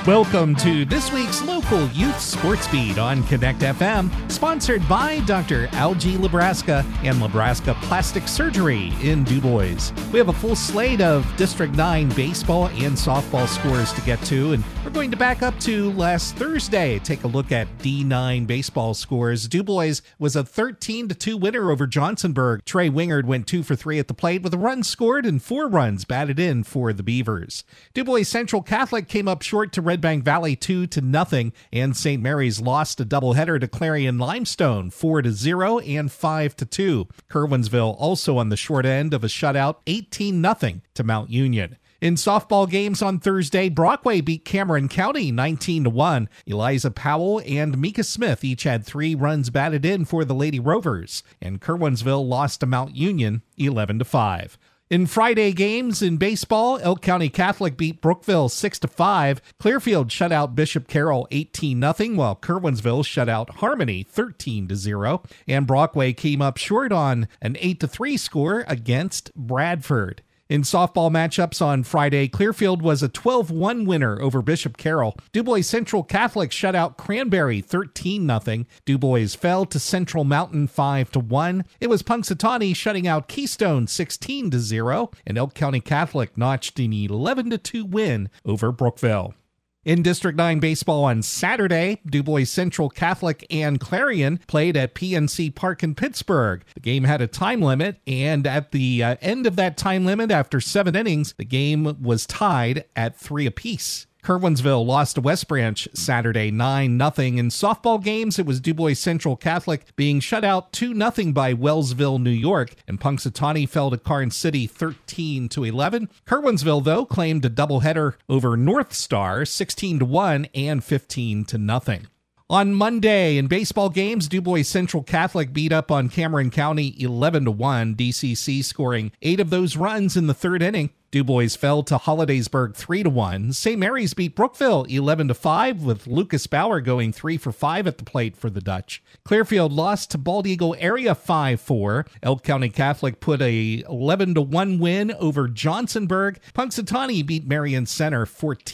Welcome to this week's local youth sports beat on Connect FM, sponsored by Dr. Algie Lebraska and Lebraska Plastic Surgery in DuBois. We have a full slate of District 9 baseball and softball scores to get to, and we're going to back up to last Thursday. Take a look at D9 baseball scores. DuBois was a 13-2 winner over Johnsonburg. Trey Wingard went 2 for 3 at the plate with a run scored and 4 runs batted in for the Beavers. DuBois Central Catholic came up short to Red Bank Valley 2-0, and St. Mary's lost a doubleheader to Clarion Limestone 4-0 and 5-2. Curwensville also on the short end of a shutout 18-0 to Mount Union. In softball games on Thursday, Brockway beat Cameron County 19-1. Eliza Powell and Mika Smith each had 3 runs batted in for the Lady Rovers, and Curwensville lost to Mount Union 11-5. In Friday games in baseball, Elk County Catholic beat Brookville 6-5. Clearfield shut out Bishop Carroll 18-0, while Curwensville shut out Harmony 13-0. And Brockway came up short on an 8-3 score against Bradford. In softball matchups on Friday, Clearfield was a 12-1 winner over Bishop Carroll. DuBois Central Catholic shut out Cranberry 13-0. DuBois fell to Central Mountain 5-1. It was Punxsutawney shutting out Keystone 16-0. And Elk County Catholic notched an 11-2 win over Brookville. In District 9 baseball on Saturday, DuBois Central Catholic and Clarion played at PNC Park in Pittsburgh. The game had a time limit, and at the end of that time limit, after 7 innings, the game was tied at 3 apiece. Curwensville lost to West Branch Saturday 9-0. In softball games, it was DuBois Central Catholic being shut out 2-0 by Wellsville, New York, and Punxsutawney fell to Karn City 13-11. Curwensville, though, claimed a doubleheader over North Star 16-1 and 15-0. On Monday, in baseball games, DuBois Central Catholic beat up on Cameron County 11-1, DCC scoring 8 of those runs in the 3rd inning. DuBois fell to Hollidaysburg 3-1. St. Mary's beat Brookville 11-5, with Lucas Bauer going 3 for 5 at the plate for the Dutch. Clearfield lost to Bald Eagle Area 5-4. Elk County Catholic put a 11-1 win over Johnsonburg. Punxsutawney beat Marion Center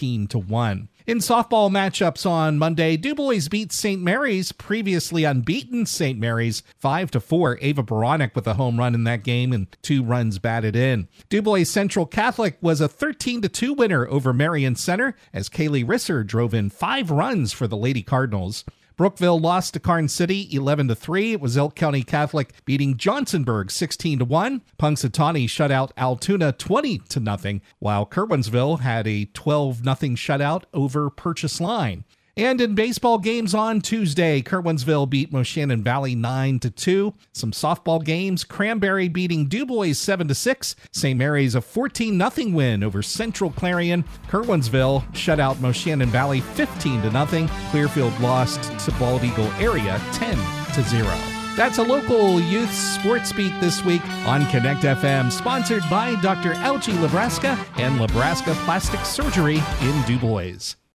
14-1. In softball matchups on Monday, DuBois beat St. Mary's, previously unbeaten St. Mary's, 5-4. Ava Baranek with a home run in that game and 2 runs batted in. DuBois Central Catholic was a 13-2 winner over Marion Center as Kaylee Risser drove in 5 runs for the Lady Cardinals. Brookville lost to Karn City 11-3. It was Elk County Catholic beating Johnsonburg 16-1. Punxsutawney shut out Altoona 20-0, while Curwensville had a 12-0 shutout over Purchase Line. And in baseball games on Tuesday, Curwensville beat Moshannon Valley 9-2. Some softball games, Cranberry beating DuBois 7-6. St. Mary's a 14-0 win over Central Clarion. Curwensville shut out Moshannon Valley 15-0. Clearfield lost to Bald Eagle Area 10-0. That's a local youth sports beat this week on Connect FM, sponsored by Dr. Algie Lebraska and Lebraska Plastic Surgery in DuBois.